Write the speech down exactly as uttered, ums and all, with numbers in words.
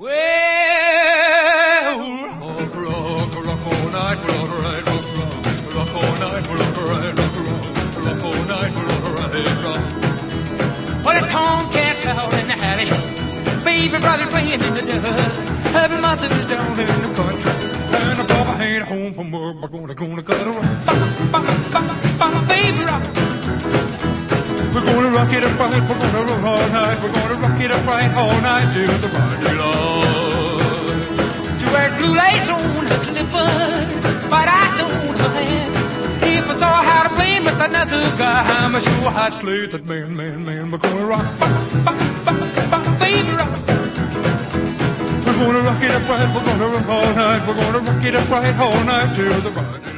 Well, rock, rock, rock all night, rock, right, rock, rock, rock all night, rock, right, rock, rock, rock all night, rock, right, rock. Well, the tomcats out in the alley, baby brother playing in the dirt. Her mother is down in the country, and her papa ain't home from work. We're gonna, gonna, gonna rock, bop, bop, bop, baby rock. We're gonna rock it up right, we're gonna rock all night. We're gonna rock it up right all night till the morning light. She wears blue lace on her slippers, white ice on her hand. If I saw how to play with another guy, I'm sure I'd slay that man, man, man. We're gonna rock, bop, bop, bop, bop, baby rock. We're gonna rock it up right, we're gonna rock all night. We're gonna rock it up right all night till the morning.